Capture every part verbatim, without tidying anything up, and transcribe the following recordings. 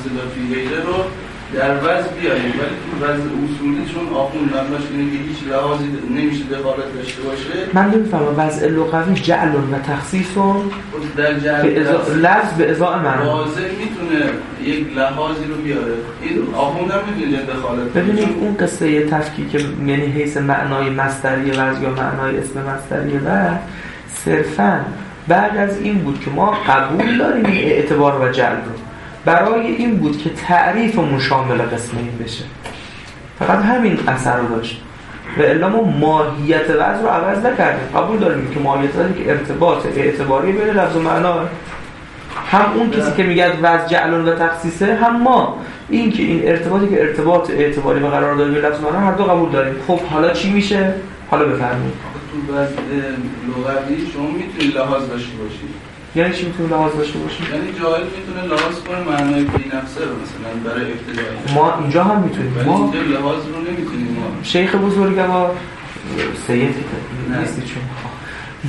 اصطلاح فی غیره رو در وضع بیاریم، ولی تو وضع اصولی چون آخوندن باشه اینه که هیچ لحاظی نمیشه دخالت داشته باشه. من نمیفهمم وضع لغوی جعل و تخصیص و در جعل به ازا... لفظ به ازای معنی واضح میتونه یک لحاظی رو بیاره. این آخوندن میتونه دخالت. ببینید اون قصه تفکیک یعنی حیث معنای مصدری وضع یا معنای اسم مصدری و صرفاً بعد از این بود که ما قبول داریم این اعتبار و جعل رو، برای این بود که تعریفمون شامل قسمین بشه، فقط همین اثر رو داشت و الا ما ماهیت وضع رو عوض نکردیم. قبول داریم که ماهیت وضعی که ارتباط اعتباری بین لفظ و معنا، هم اون کسی که میگه وضع جعل و تخصیصه، هم ما این که این ارتباطی که ارتباط اعتباری و قرار داره بین لفظ و معنا، هر دو قبول داریم. خب حالا چی میشه؟ حالا بفرمایید. تو وضع لغوی شما میتونید لحاظ داشته باشید. یعنی چی میتونه لحاظ داشته باشید؟ یعنی جاهل میتونه لحاظ کنه معنای بی نفسه رو مثلا برای ابتدایی. ما اینجا هم میتونیم. ما اینجا لحاظ رو نمیتونیم. ما شیخ بزرگوار سید نیستی چون ما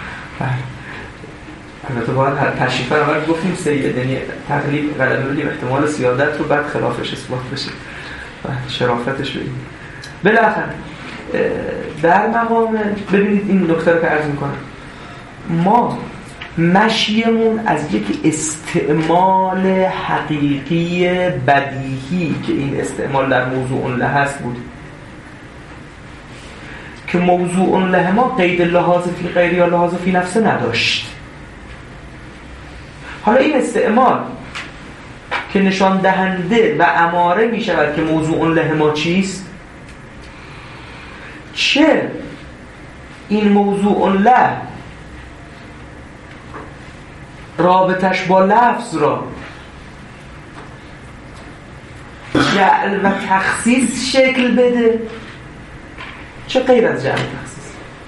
البته باید تشریفا اول گفتیم سید، یعنی تقلیب غلبه بدیم احتمال سیادت رو، بعد خلافش اثبات بشه و شرافتش بگیم. بالاخره در مقام ببینید این نکته رو که عرض میکنم، ما مشیمون از یک استعمال حقیقی بدیهی که این استعمال در موضوع له هست بود که موضوع له ما قید لحاظ فی غیر یا لحاظ فی نفسه نداشت. حالا این استعمال که نشان دهنده و اماره می شود که موضوع له ما چیست، چه این موضوع له رابطش با لفظ را جعل و تخصیص شکل بده، چه غیر از جعل و تخصیص.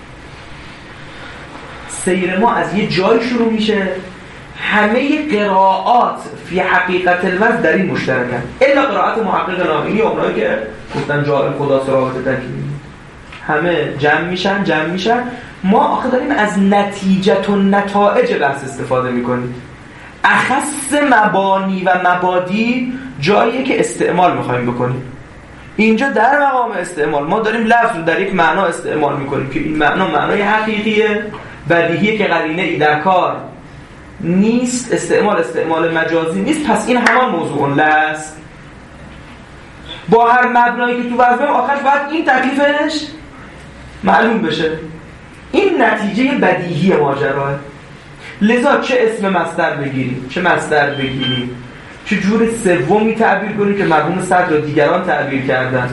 سیر ما از یه جای شروع میشه، همه قراءات فی حقیقت الوضع در این مشترکن الا قراءت محقق نامینی، اونایی که گفتن جعل خدا رابطه تکلیمی، همه جمع میشن جمع میشن. ما آخه داریم از نتیجه و نتایج بحث استفاده میکنیم. اخص مبانی و مبادی جاییه که استعمال میخوایم بکنیم. اینجا در مقام استعمال ما داریم لفظ رو در یک معنا استعمال میکنیم که این معنا معنای حقیقیه، بدیهیه که قرینه ای در کار نیست، استعمال استعمال مجازی نیست، پس این همان موضوع لست. با هر مبنایی که تو وضعیم آخر باید این تکلیفش معلوم بشه. این نتیجه بدیهی ماجراه. لذا چه اسم مصدر بگیریم، چه مصدر بگیریم، چه جور سومی تعبیر کنیم که مرحوم صدر و دیگران تعبیر کردن،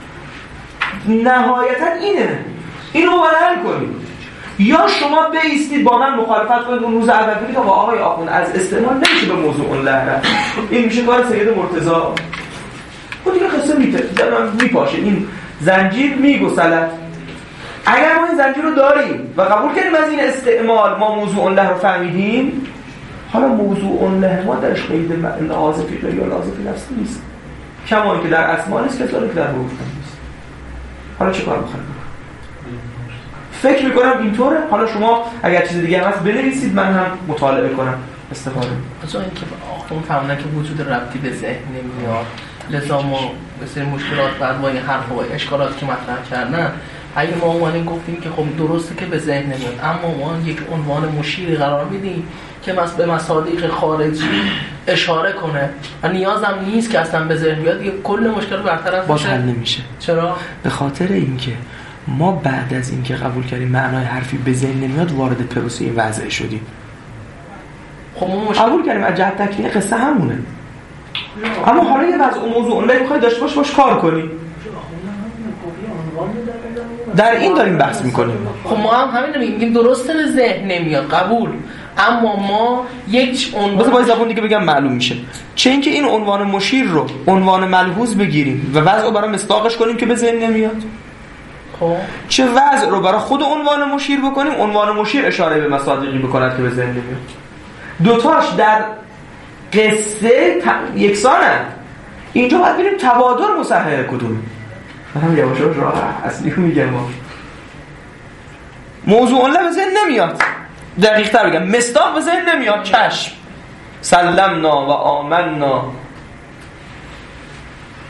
نهایتا اینه. اینو باید حل کنیم. یا شما بایستید با من مخالفت کنید اون روز اول بگید آقا آقای آخوند از استعمال نمیشه به موضوع له رفت، این میشه کار سید مرتضی. خود دیگه قصه میپاشه، این زنجیر میگسلد. اگر ما این زنجیر رو داریم و قبول کردیم از این استعمال ما موضوع له رو فهمیدیم، حالا موضوع له ما درش قید لحاظ فی غیر یا لحاظ فی نفس نیست، کما اینکه در اسما نیست، کذالک در حروف نیست. حالا چه کار می‌خوایم بکنیم؟ فکر می‌کنم اینطوره. حالا شما اگر چیز دیگه هم هست بنویسید، من هم مطالعه کنم استفاده. از اینکه آخوند فهمیدن که وجود ربطی به ذهن نمیاد، لذا ما بسیار مشکلات بعد با این حرف و اشکالات که مطرح کردن، اگه ما اومدیم گفتیم که خب درسته که به ذهن نمیاد، اما ما یک عنوان مشیری قرار میدیم که مثلا به مصادیق خارجی اشاره کنه و نیازم نیست که اصلا به ذهن بیاد، دیگه کل مشکل برطرف باز حل نمیشه. چرا؟ به خاطر اینکه ما بعد از اینکه قبول کردیم معنای حرفی به ذهن نمیاد وارد پروسه این وضع شدیم. خب ما مشکل... قبول کردیم از جهت تکلیمی قصه همونه، اما حالا یه وضع موضوع اون میخوای داشته باش باش کار کنی. در این داریم بحث میکنیم. خب ما هم همین میگیم درسته به ذهن نمیاد، قبول، اما ما یک عنوان مثلا با زبون دیگه بگم معلوم میشه. چه اینکه این عنوان مشیر رو عنوان ملحوظ بگیریم و وضع رو برای مصداقش کنیم که به ذهن نمیاد، خب چه وضع رو برای خود عنوان مشیر بکنیم عنوان مشیر اشاره به مصادیقی بکند که به ذهن نمیاد. دوتاش در قصه ت... یکسانه. اینجا باید ببینیم تبادر مصحح کدومه. من هم یواش یواش راه اصلی رو میگم. ما موضوع له به ذهن نمیاد، دقیق تر بگم مصداق به ذهن نمیاد. چشم سلمنا و آمنا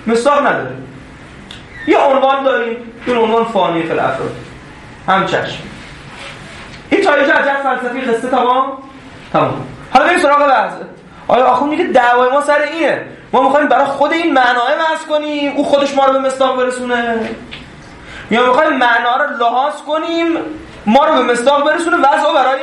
مصداق نداره. یه عنوان داریم، این عنوان فانی فی الافراد، هم چشم. این تا اینجا عجب فلسفی قصه تمام تمام. حالا بریم سراغ بحث. آیا آخوند میگه دعوای ما سر اینه، ما میخوایم برای خود این معناه بحث کنیم او خودش ما رو به مصداق برسونه، یا میخوایم معنا رو لحاظ کنیم ما رو به مصداق برسونه وضع برای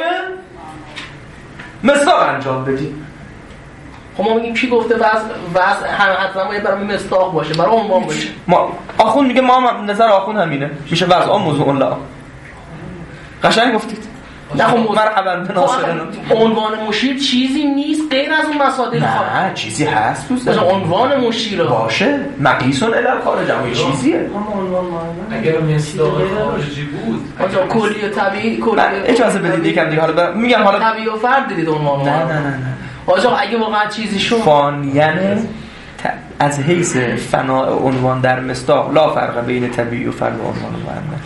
مصداق انجام بدیم؟ خب ما میگیم کی گفته وضع وضع هم حتما باید برای مصداق باشه، برای عنوان باشه. ما آخوند میگه ما هم نظر آخوند همینه، میشه وضع موضوع الله. قشنگ گفتید. نه خب مرحبا به ناصرن. عنوان مشیر چیزی نیست غیر از اون مصادر خارج. نه چیزی هست دوست مثلا عنوان مشیر باشه مقیسون الی الخارج، اما چیزیه. اگر مصداق خارجی بود آجا کلی و طبیعی کلی اجازه بدید یکم دیگه حالا میگم حالا طبیعی و فرد دیدید عنوان. نه نه نه نه آجا اگه واقعا چیزی شد فانیانه از حیث فناء عنوان در مصداق لا فرق بین طبیعی و فرد و عنوان معنی.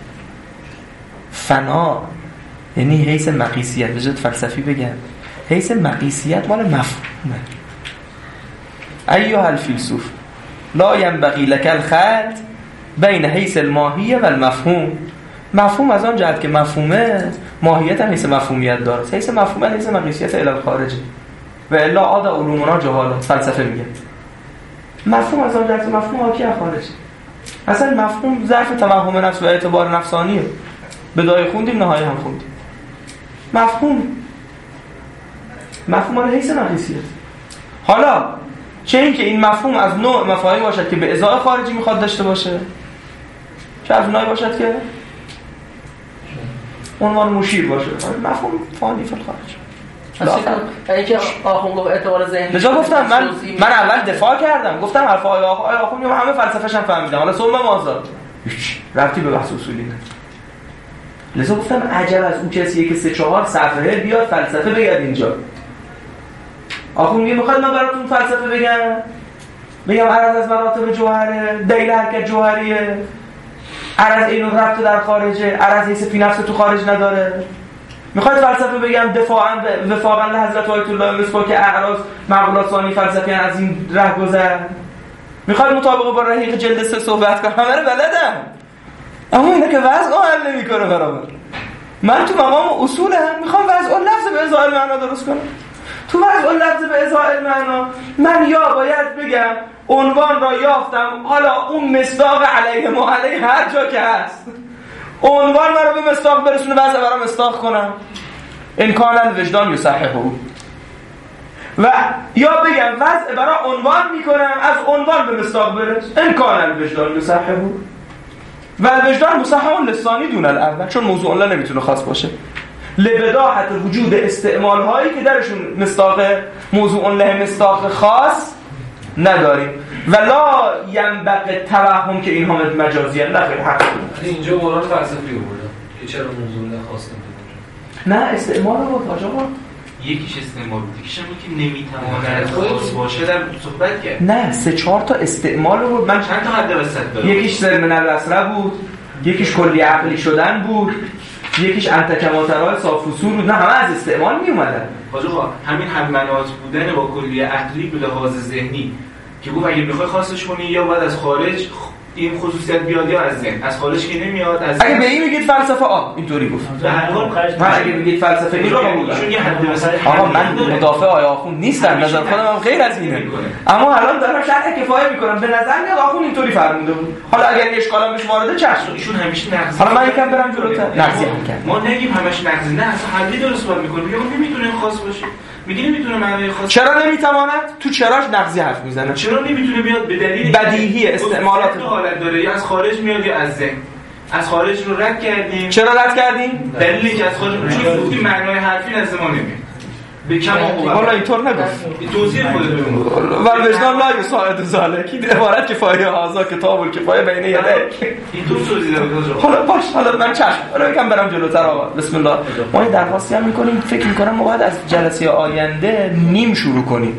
فنا یعنی حیث مقیسیت، بجد فلسفی بگم حیث مقیسیت مال مفهومه. ایها الفیلسوف لا ینبغی لک الخلط بین حیث الماهیه و المفهوم. مفهوم از آن جهت که مفهومه، ماهیت هم حیث مفهومیت داره، حیث مفهومیت حیث مقیسیت الی الخارجه و الا عاد علومنا جهالا. فلسفه میگه مفهوم از آن جهت مفهوم حاکی از خارجه. اصلا مفهوم ظرف توهم نفس و اعتبار نفسانیه. بدایه خوندیم نهایه هم خوندیم. مفهوم مفهوم مال حیث مقیسیت. حالا چه این که این مفهوم از نوع مفاهیم باشد که به ازای خارجی میخواد داشته باشه، چه از اونایی باشد که عنوان مشیر باشه، مفهوم فانی فی الخارج. یعنی که آخوند گفت اعتبار ذهنی لذا گفتم من من اول دفاع کردم، گفتم حرف آقای آخوند همه فلسفه‌ش هم فهمیدم، حالا ثم ماذا هیچ ربطی به بحث اصولی نداره. لذا گفتم عجب از اون کسیه که سه چهار صفحه بیاد فلسفه بگید اینجا. آخوند میگه میخواد من براتون فلسفه بگم بگم عرض از مراتب جوهره، دلیل حرکت جوهریه، عرض اینو ربط در خارجه، عرض حیث فی نفس تو خارج نداره. میخواد فلسفه بگم دفاعاً وفاقاً لحضرت آیت الله مصباح که اعراض معقولات ثانی فلسفی از این راه گذر، میخواد مطابق با رحیق جلد سه صحبت کنم، همه رو بلدم، اما اینا که وضع حل نمیکنه برابر. من تو مقام اصولم میخوام وضع لفظ به ازای معنا درست کنم. تو وضع لفظ به ازای معنا من یا باید بگم عنوان را یافتم، حالا اون مصداق علیه ما علیه هر جا که هست عنوان مرا به مصداق برسونه، وضع برام مصداق کنم ان کان الوجدان یصححه، و یا بگم وضع برای عنوان میکنم از عنوان به مصداق برس ان کان الوجدان یصححه و الوجدان مصحح لسانی دون الاول، چون موضوع الله نمیتونه خاص باشه لبداحت وجود استعمال هایی که درشون مصداق موضوع الله مصداق خاص نداریم و لا ینبغی توهم که اینها مجازی ان. خیلی حق داره اینجا قرآن فلسفی آورده که چرا موضوع الله خاص نمیدونه. نه استعمال رو بود آقا، یکیش استعمال بود، یکیش هم که نمیتواند خاص باشه در صحبت کرد. نه سه چهار تا استعمال رو بود. من چند تا حد وسط دارم، یکیش سلم الاسره بود، یکیش کلی عقلی شدن بود، یکیش انتکماترهای صافوسور بود. نه همه از استعمال می اومدن. آقا همین هممنات بودن با کلی عقلی به لحاظ ذهنی که گفت اگه بخوای خاصش کنی یا باید از خارج این خصوصیت بیاد یا از ذهن، از خارج که نمیاد. از اگه به این میگید فلسفه آ اینطوری گفت، به هر حال من اگه میگید فلسفه این رو قبول ایشون یه حد وسط. آقا من مدافع آقای آخوند نیستم، نظر خودم هم غیر از اینه، اما الان دارم شرح کفایه میکنم. به نظر میاد آخوند اینطوری فرموده بود. حالا اگر این اشکالم بهش وارده چشم، ایشون همیشه نقض. حالا من یکم برم جلوتر نقضی هم کرد. ما نگیم همش نقض، نه اصلا حلی درست باید میکنه. میگه نمیتونه خاص باشه، میگه نمیتونه معنی خاص. چرا نمیتواند؟ تو چراش نقضی حرف میزنه. چرا نمیتونه بیاد به دلیل بدیهی استعمالات دو حالت داره، یا از خارج میاد یا از ذهن. از خارج رو رد کردیم. چرا رد کردیم؟ دلیلی که از خارج چون گفتیم معنای حرفی از ما نمیاد. به کما قوت. حالا اینطور نگفت. توضیح خودت بده. و وجدان لا یساعد ذلک. این عبارت کفایه هازا کتاب الکفایه بین یدیک. اینطور توضیح داد. حالا باش، حالا من چشم. حالا یکم برم جلوتر آقا. بسم الله. ما این درخواستی هم می‌کنیم، فکر می‌کنم ما باید از جلسه آینده نیم شروع کنیم.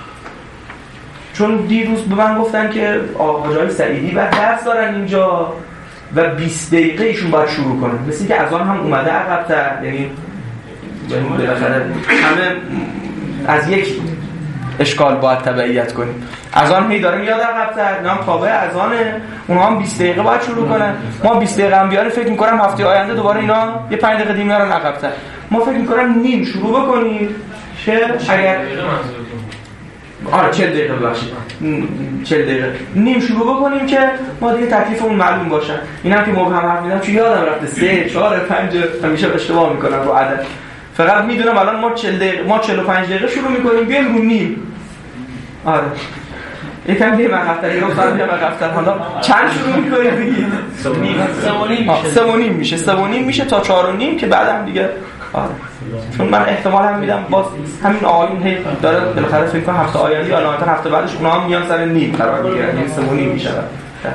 چون دیروز به من گفتن که آقا جای سعیدی بعد درس دارن اینجا و بیست دقیقه ایشون باید شروع کنن. مثل که از آن هم اومده عقب‌تر، یعنی بالاخره همه از یک اشکال باید تبعیت کنیم. اذان هی داره میاد عقب‌تر، نام تابع اذانه، اونها هم بیست دقیقه باید شروع کنن. ما بیست دقیقه هم بیاره فکر می‌کنم هفته آینده دوباره اینا یه پنج دقیقه دیگه میارن عقب‌تر. ما فکر می‌کنم نیم شروع بکنیم که اگر آره چهل دقیقه باشه، چهل دقیقه نیم شروع بکنیم که ما دیگه تکلیفمون معلوم باشه. اینم که مبهم حرف میزنم چون یادم رفته سه چهار پنج همیشه اشتباه میکنم رو عدد. فقط میدونم الان ما چهل دقیقه ما چهل و پنج دقیقه شروع میکنیم بیایم رو نیم. آره یکم دیگه من هفته دیگه ساعت دیگه من هفته حالا چند شروع میکنیم بگید؟ سه و نیم میشه. سه و نیم میشه. سه و نیم میشه تا چهار و نیم که بعدم دیگه آره. چون من احتمال هم میدم باز همین آقایون هی داره بالاخره فکر کنم هفته آینده یا نه هفته بعدش اونها هم میان سر نیم قرار میگیرن، یعنی سه و نیم میشه. بفرمایید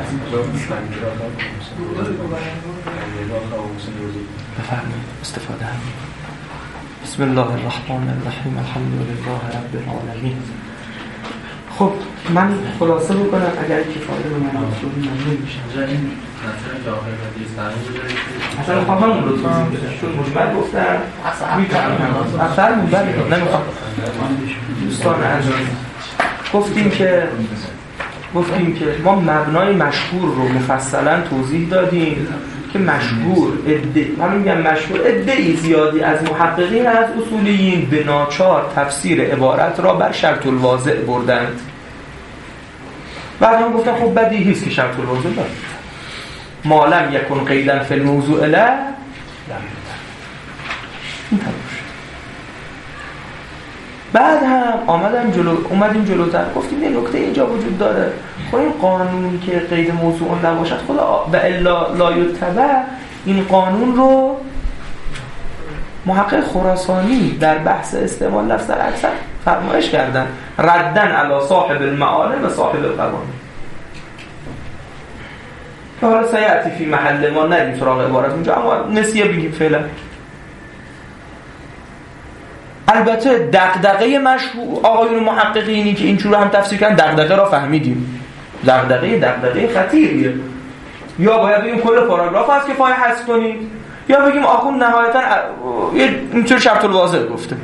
استفاده. بسم الله الرحمن الرحیم الحمد لله رب العالمین. خب من خلاصه بکنم اگر کفایه رو من اصولی ممنون میشم. اصلا میخوام همون رو توضیح بدم چون مجمل گفتم اثر مبلی نمیخوام. دوستان عزیز گفتیم که گفتیم که ما مبنای مشهور رو مفصلا توضیح دادیم که مشهور ادعی من میگم مشهور ادعی زیادی از محققین از اصولیین به ناچار تفسیر عبارت را بر شرط الواضع بردند. بعد هم گفتم خب بدیهی است که شرط الواضع داره ما لم یکن قیدا فی الموضوع له بعد هم آمدم جلو اومدیم جلوتر گفتیم یه نکته اینجا وجود داره. خب این قانون که قید موضوع نباشد خدا و الا لا یتبع، این قانون رو محقق خراسانی در بحث استعمال لفظ در اکثر فرمایش کردن ردن علی صاحب المعالم و صاحب القوانین که حالا سیعتی فی محل ما نریم سراغ عبارت اونجا اما نسیه بگیم فعلا. البته دغدغه مشهور آقایون محققینی که اینجور هم تفسیر کردن دغدغه را فهمیدیم. دغدغه دغدغه خطیریه. یا باید بگیم کل پاراگراف از کفایه حذف کنیم یا بگیم آخون نهایتا اینطور شرط الواضع گفته.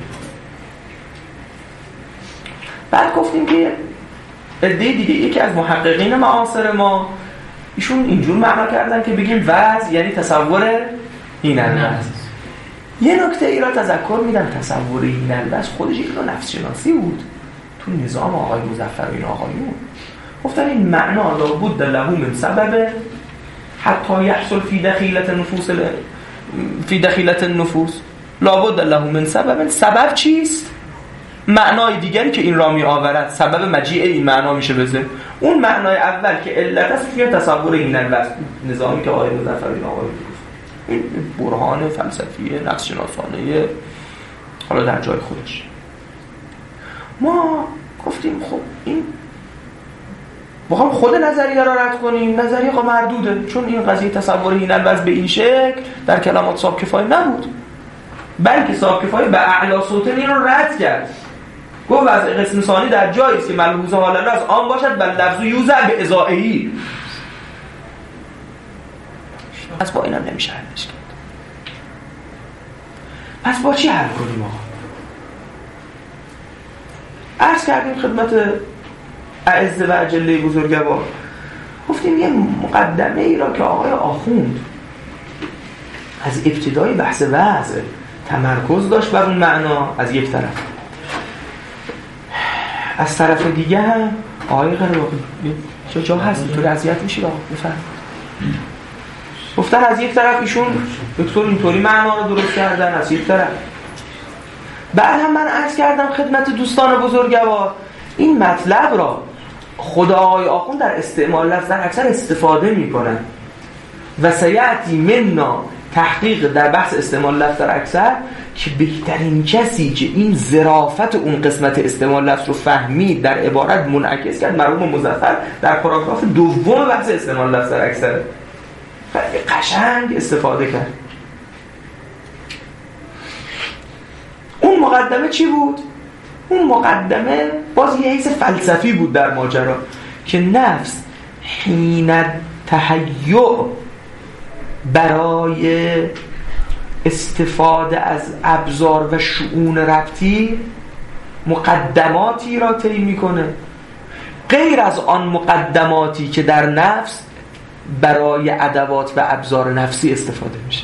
بعد گفتیم که عده دیگه یکی از محققین معاصر ما ایشون اینجور معنا کردن که بگیم وضع یعنی تصور این الوضع. یه نکته ای را تذکر میدم، تصور این الوضع خودش یک نوع نفس شناسی بود تو نظام آقای مظفر و این آقایون. گفتن این معنا لابد له من سبب حتی یحصل فی دخیلت نفوس ل... فی دخیلت النفوس لابد له من سبب. سبب چیست؟ معنای دیگری که این را می آورد سبب مجیء این معنا میشه بزه. اون معنای اول که علت است فی تصور این الوضع نظامی که آقای مظفر و این آقایون این برهان فلسفیه نفس شناسانه حالا در جای خودش. ما گفتیم خب این بخوام خود نظریه را رد کنیم نظریه خب مردوده چون این قضیه تصور این الوضع به این شکل در کلمات صاحب کفایه نبود بلکه صاحب کفایه به اعلی صوتن این رو رد کرد. گفت وضع قسم ثانی در جایی است که ملحوظ حال الوضع آن باشد و لفظ یوزع به ازائهی. پس با اینم نمیشه حلش کرد. پس با چی حل کنیم آقا؟ عرض کردیم خدمت اعزه و اجله بزرگوار گفتیم یه مقدمه ای را که آقای آخوند از ابتدای بحث وضع تمرکز داشت بر اون معنا از یک طرف، از طرف دیگه هم آقای قرباقی چه جا هست اینطوری اذیت میشید آقا بفرمایید. گفتن از یک طرف ایشون دکتر اینطوری معنا رو درست کردن از یک طرف. بعد هم من عرض کردم خدمت دوستان بزرگوار این مطلب را خدا آقای آخوند در استعمال لفظ در اکثر استفاده میکنن و سیعتی مننا تحقیق در بحث استعمال لفظ در اکثر که بهترین کسی که این ظرافت اون قسمت استعمال لفظ رو فهمید در عبارت منعکس کرد مرحوم مظفر در پاراگراف دوم بحث استعمال لفظ در اکثر قشنگ استفاده کرد. اون مقدمه چی بود؟ اون مقدمه باز یه حیث فلسفی بود در ماجرا که نفس حین تهیع برای استفاده از ابزار و شؤون ربطی مقدماتی را طی میکنه غیر از آن مقدماتی که در نفس برای ادوات و ابزار نفسی استفاده میشه.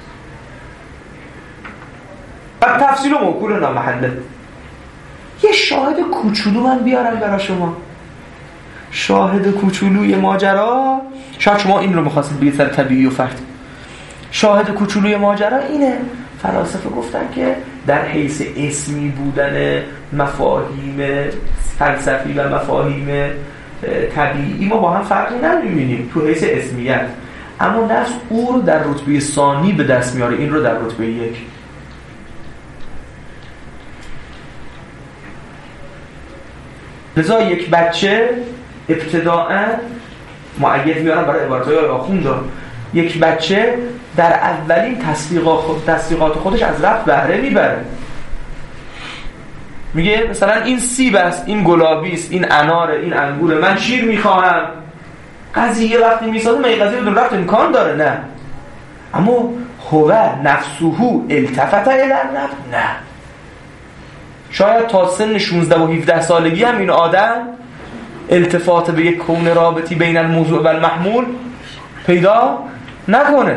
و تفصیل و موکول نامحله. یه شاهد کوچولو من بیارم برای شما. شاهد کوچولوی ماجرا، شاید شما این رو میخواستید بگید سر طبیعی و فرد. شاهد کوچولوی ماجرا اینه، فلاسفه گفتن که در حیث اسمی بودن مفاهیم فلسفی و مفاهیم طبیعی ما با هم فرقی نمی‌بینیم تو حیث اسمیت، اما نفس او رو در رتبه ثانی به دست میاره، این رو در رتبه یک. لذا یک بچه ابتداءً مؤید میارم برای عبارتهای آخوند، یک بچه در اولین تصدیقات خودش از ربط بهره میبره. میگه مثلا این سیب است، این گلابی است، این اناره، این انگوره، من شیر میخواهم. قضیه وقتی میسازه من این قضیه بدون ربط امکان داره؟ نه. اما هو نفسه التفت الی الربط؟ نه. شاید تا سن شانزده و هفده سالگی هم این آدم التفات به یک کون رابطی بین الموضوع و المحمول پیدا نکنه.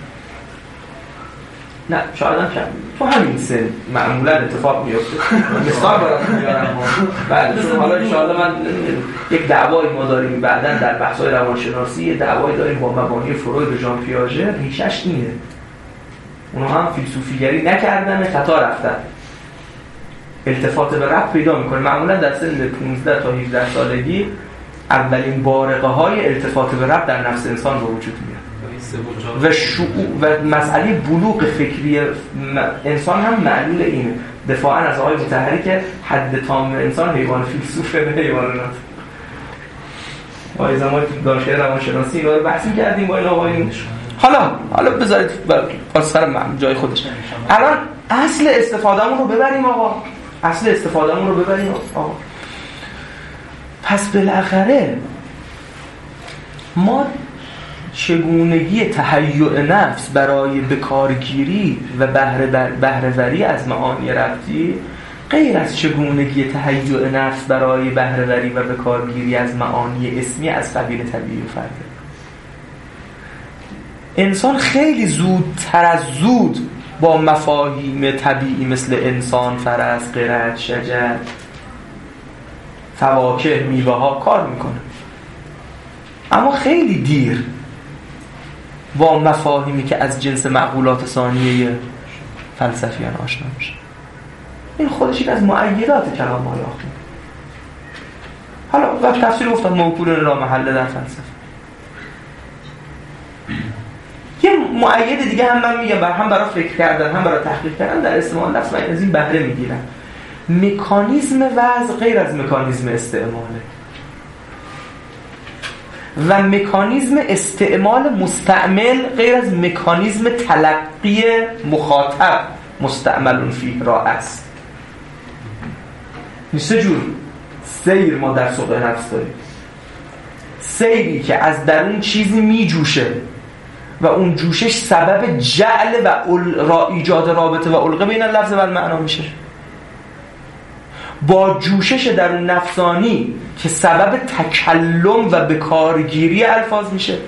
نه شاید هم تو همین سن معمولا اتفاق میفته. مثال براتون میارم. بعد چون حالا ان شاءالله من یک دعوایی ما داریم بعداً در بحث‌های روانشناسی، دعوایی داریم با مبانی فروید و ژان پیاژه، ریشش اینه. اونها هم فیلسوفیگری نکردن، خطا رفتن. التفات به ربط پیدا میکنه. معمولا در سن پانزده تا هفده سالگی اولین بارقه های التفات به ربط در نفس انسان به وجود میاد و شعور و مسئله بلوغ فکری انسان هم معلول اینه. دفاعا از آقای مطهری که حد تام انسان حیوان فیلسوفه نه حیوان ناطق. ما زمان دانشگاه روانشناسی اینا رو بحث کردیم با این آقایون. حالا حالا بذارید با سر جای خودش. الان اصل استفادهمون رو ببریم آقا. اصل استفادهمون رو ببریم آقا. پس بالاخره ما چگونگی تهیع نفس برای بکارگیری و بهره‌وری از معانی ربطی غیر از چگونگی تهیع نفس برای بهره‌وری و بکارگیری از معانی اسمی از قبیل طبیعی و فرده. انسان خیلی زودتر از زود با مفاهیم طبیعی مثل انسان، فرس، قرد، شجر، فواکه، میوه ها کار میکنه، اما خیلی دیر با مفاهیمی که از جنس معقولات ثانیه فلسفیان آشنا میشه. این خودش یک از مؤیدات کلام های آخوند. حالا وقت تفسیر گفتم موکول را محله در فلسفه. یه مؤید دیگه هم من میگم، هم برای فکر کردن هم برای تحقیق کردن در استعمال لفظ من از این بهره میگیرم. مکانیزم وضع غیر از مکانیزم استعماله و مکانیزم استعمال مستعمل غیر از مکانیزم تلقی مخاطب مستعمل فیه را است. سه جور سیر ما در سوق نفس داریم. سیری که از درون چیزی می جوشه و اون جوشش سبب جعل و را ایجاد رابطه و علقه بین لفظ و المعنا میشه، با جوشش درون نفسانی که سبب تکلم و بکارگیری الفاظ میشه،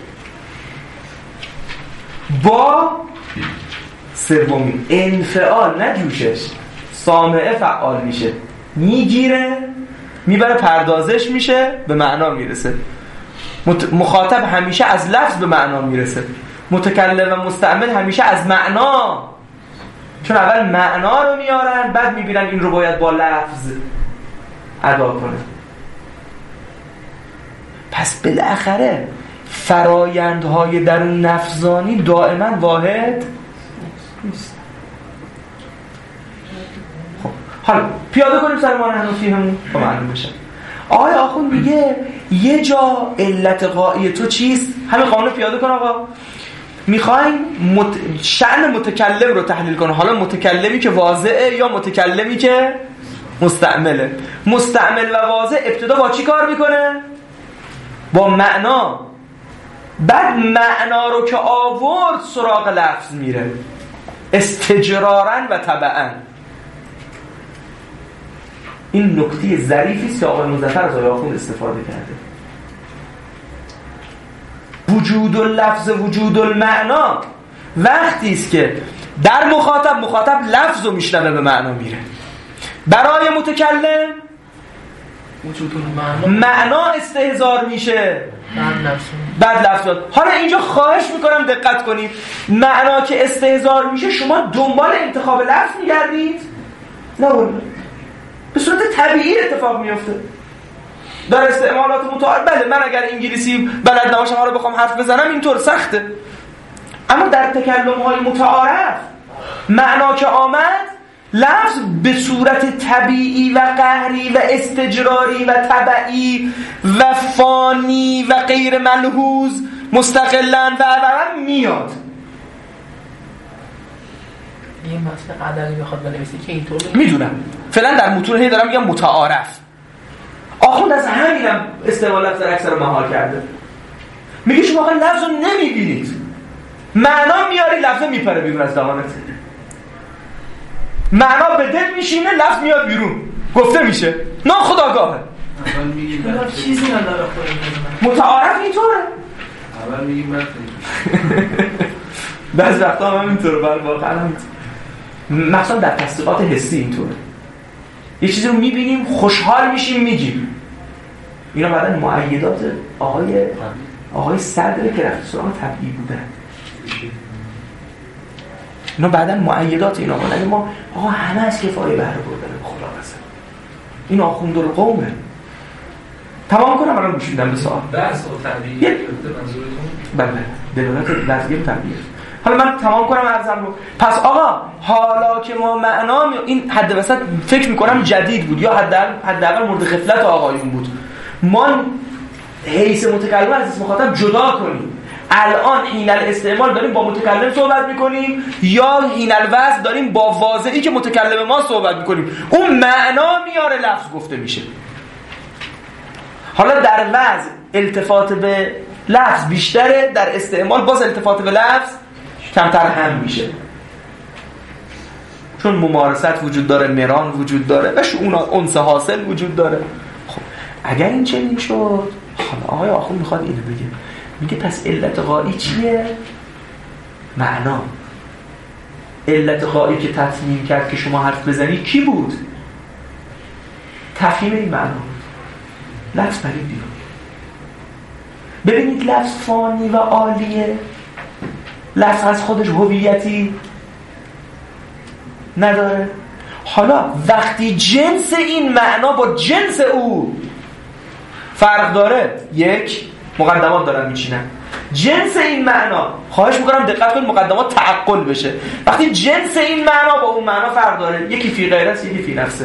با سومی انفعال نه جوشش، سامعه فعال میشه، میگیره میبره پردازش میشه به معنا میرسه. مخاطب همیشه از لفظ به معنا میرسه، متکلم و مستعمل همیشه از معنا، چون اول معنا رو میارن بعد میبینن این رو باید با لفظ ادا کنه. پس بالاخره فرایندهای درون نفسانی دائما واحد نیست. خب حالا پیاده کنیم سر ما نحنفی همون با معلوم بشه. آقای آخوند میگه یه جا علت غایی تو چیست؟ همین قانون پیاده کن آقا. میخوایم مت... شأن متکلم رو تحلیل کنه. حالا متکلمی که واضحه یا متکلمی که مستعمله. مستعمل و واضح ابتدا با چی کار میکنه؟ با معنا. بعد معنا رو که آورد سراغ لفظ میره استجرارن و تبعن. این نکته ظریفی است که آقای مظفر از آیه آخوند استفاده کرده. وجود اللفظ وجود المعنا وقتی است که در مخاطب مخاطب لفظ رو میشنوه به معنا میره، برای متکلم وجود المعنا معنا استحضار میشه بعد لفظ بعد لفظ. حالا اینجا خواهش میکنم دقت کنید، معنا که استحضار میشه شما دنبال انتخاب لفظ میگردید؟ نه والله، به صورت طبیعی اتفاق میفته در استعمالات متعارف. بله من اگر انگلیسی بلد نباشم حالا بخوام حرف بزنم اینطور سخته، اما در تکلم‌های متعارف معنا که آمد لفظ به صورت طبیعی و قهری و استجراری و تبعی و فانی و غیر ملحوظ مستقلاً و و میاد. یه مثلا عددی بخواد بنویسی که اینطور میدونم فعلا در متون هی دارم میگم متعارف. آخوند از همینم استعمال لفظ در اکثر محال کرده. میگه شما آقا لفظ رو نمیبینید، معنا میاری لفظ میپره بیرون از دهانت، معنا به دل میشینه لفظ میاد بیرون گفته میشه ناخودآگاهه. اول میگیم اون چیزی نداره خودت متعارف اینطوره. اول میگیم بعضی وقتا هم اینطوره، ولی واقعا مثلا در تصدیقات حسی اینطوره، یه چیزی رو میبینیم خوشحال میشیم میگیم. اینا بعدن مؤیدات آقای آقای صدره که رفت سراغ طبیعی بودن. اینا بعدن مؤیدات اینا بودن. ما آقا همه از کفایه بهره بردن خدا بسن. این آخوند القومه. تمام کنم الان گوش میدم به سوال. بحث و طبیعی منظورتون؟ بله دلالت لفظی و طبیعی. حالا من تمام کنم عرضم رو. پس آقا حالا که ما معنا این حد وسط فکر میکنم جدید بود یا حداقل حداقل مورد غفلت آقایون بود، ما حیث متکلم از اسم مخاطب جدا کنیم. الان حین الاستعمال داریم با متکلم صحبت میکنیم یا حین الوضع داریم با واضعی که متکلم ما صحبت میکنیم؟ اون معنا میاره لفظ گفته میشه. حالا در وضع التفات به لفظ بیشتره، در استعمال باز التفات به لفظ کمتر هم میشه، چون ممارست وجود داره، مران وجود داره و شؤون انس حاصل وجود داره. خب اگر این چنین شد، حالا آقای آخوند میخواد اینو بگه، میگه پس علت غایی چیه؟ معنا. علت غایی که تصمیم کرد که شما حرف بزنی کی بود؟ تفهیم این معنا بود. لفظ برید بیرون. ببینید لفظ فانی و عالیه، لفظ از خودش هویتی نداره. حالا وقتی جنس این معنا با جنس او فرق داره، یک مقدمات دارن میچینن. جنس این معنا، خواهش میکنم دقت کنید مقدمات تعقل بشه، وقتی جنس این معنا با اون معنا فرق داره، یکی فی غیره است یکی فی نفسه،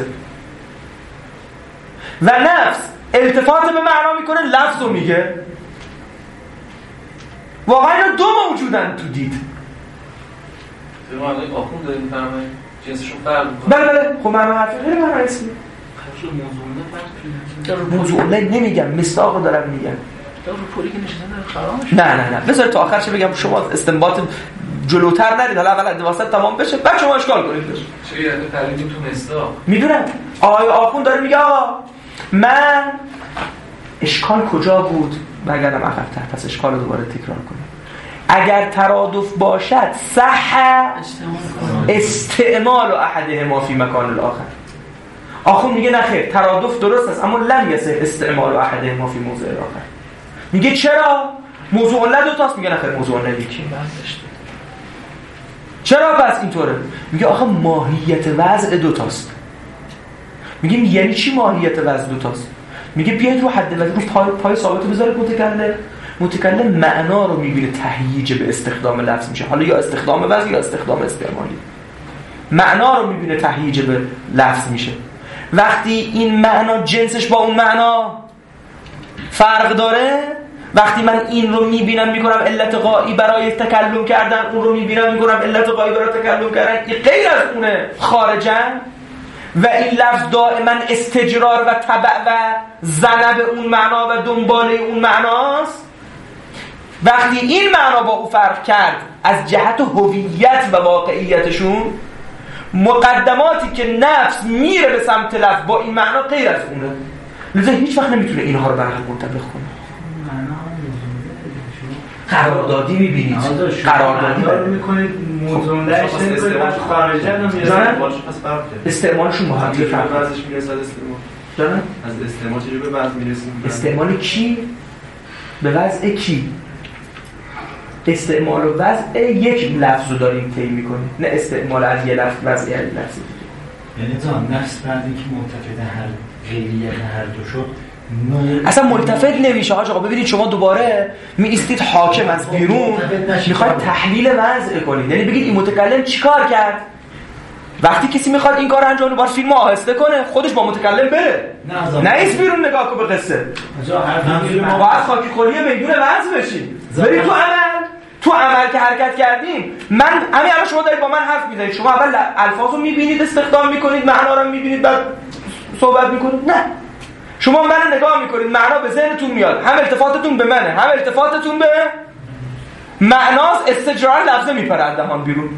و نفس التفات به معنا میکنه لفظ رو میگه. واقعا اینا دو موجودن تو دید. ما الان آخوند داریم میفرمایید جنسشون فرق میکنه. بله بله خب معنا حرفی غیر معنا اسمی. خب موضوع نه فرق موضوع نه نمیگم، مصداق رو دارم میگم. رو پولی که نشستن داره خرابش. نه نه نه بذار تا آخرش بگم، شما استنباط جلوتر نرید، حالا اول واسط تمام بشه بعد شما اشکال کنید بشه. چه یعنی تعریف تو مصداق؟ میدونم آقای آخوند داره میگه آقا من اشکال کجا بود؟ برگردم عقب‌تر، پس اشکال رو دوباره تکرار کنیم. اگر ترادف باشد صح استعمال احدهما فی مکان الاخر. آخوند میگه نه خیر، ترادف درست است اما لم یصح استعمال احدهما فی موضع الاخر. میگه چرا؟ موضوع له دو تاست. میگه نه خیر، موضوع له یکی. چرا پس اینطوره؟ میگه آخه ماهیت وضع دو تاست. میگیم یعنی چی ماهیت وضع دو تاست؟ میگه بیاید رو حد وضع رو پای, پای ثابت بذارید متکلم. متکلم معنا رو میبینه تهییج به استخدام لفظ میشه، حالا یا استخدام وضع یا استخدام استعمالی. معنا رو میبینه تهییج به لفظ میشه. وقتی این معنا جنسش با اون معنا فرق داره، وقتی من این رو میبینم میکنم علت غایی برای تکلم کردن، اون رو میبینم میکنم علت غایی برای تکلم کردن، این غیر از اونه خارجن و این لفظ دائما استجرار و تبع و زنب اون معنا و دنباله اون معناست. وقتی این معنا با او فرق کرد از جهت هویت و واقعیتشون، مقدماتی که نفس میره به سمت لفظ با این معنا غیر از اونه، لذا هیچ وقت نمیتونه اینها رو برهم منطبق کنه. قراردادی میبینید، قراردادی رو میکنید موزونلهش نمیکنید بعد خارجه رو میرسید استعمالشون با هم دیگه فرق داره. ازش میرسد استعمال جانم از استعمال چجوری به وضع میرسیم؟ استعمال کی؟ به وضع کی؟ استعمال و وضع یک لفظ رو داریم طی میکنیم، نه استعمال از یه لفظ وضع یه لفظ دیگه. یعنی تا نفس بعد اینکه ملتفت هر غیریت هر دو شد اصلا ملتفت نمیشه. حاج آقا ببینید شما دوباره می ایستید حاکم از بیرون میخواید تحلیل وضع کنید، یعنی بگید این متکلم چیکار کرد. وقتی کسی میخواد این کار انجام بده باید فیلمو آهسته کنه، خودش با متکلم بره، نه ایست بیرون نگاه کن به قصه. باید خاکی خوری میدون وضع بشیم. برید تو عمل، تو عمل که حرکت کردیم. من همین الان شما دارید با من حرف میزنید، شما اول الفاظو میبینید استخدام میکنید، معنا رو میبینید بعد صحبت میکنید. نه، شما منو نگاه میکنید، معنا به ذهنتون میاد، هم التفاتتون به منه هم التفاتتون به معناست، استجرار لفظه میپره دهان بیرون.